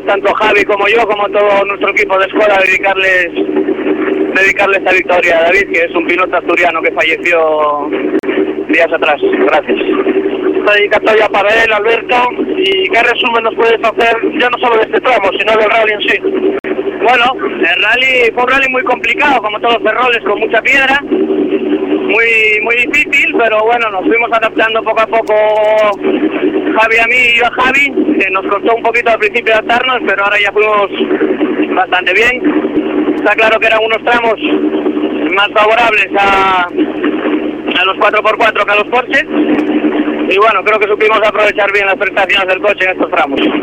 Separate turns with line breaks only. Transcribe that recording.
tanto Javi como yo, como todo nuestro equipo de escuela, dedicarle esta victoria a David, que es un piloto asturiano que falleció días atrás. Gracias.
Esta dedicatoria para él, Alberto. ¿Y qué resumen nos puedes hacer, ya no solo de este tramo, sino del rally en sí?
Bueno, el rally fue un rally muy complicado, como todos los ferroles, con mucha piedra, muy difícil, pero bueno, nos fuimos adaptando poco a poco, Javi a mí y yo a Javi, que nos costó un poquito al principio adaptarnos, pero ahora ya fuimos bastante bien. Está claro que eran unos tramos más favorables a los 4x4 que a los Porsche, y bueno, creo que supimos aprovechar bien las prestaciones del coche en estos tramos.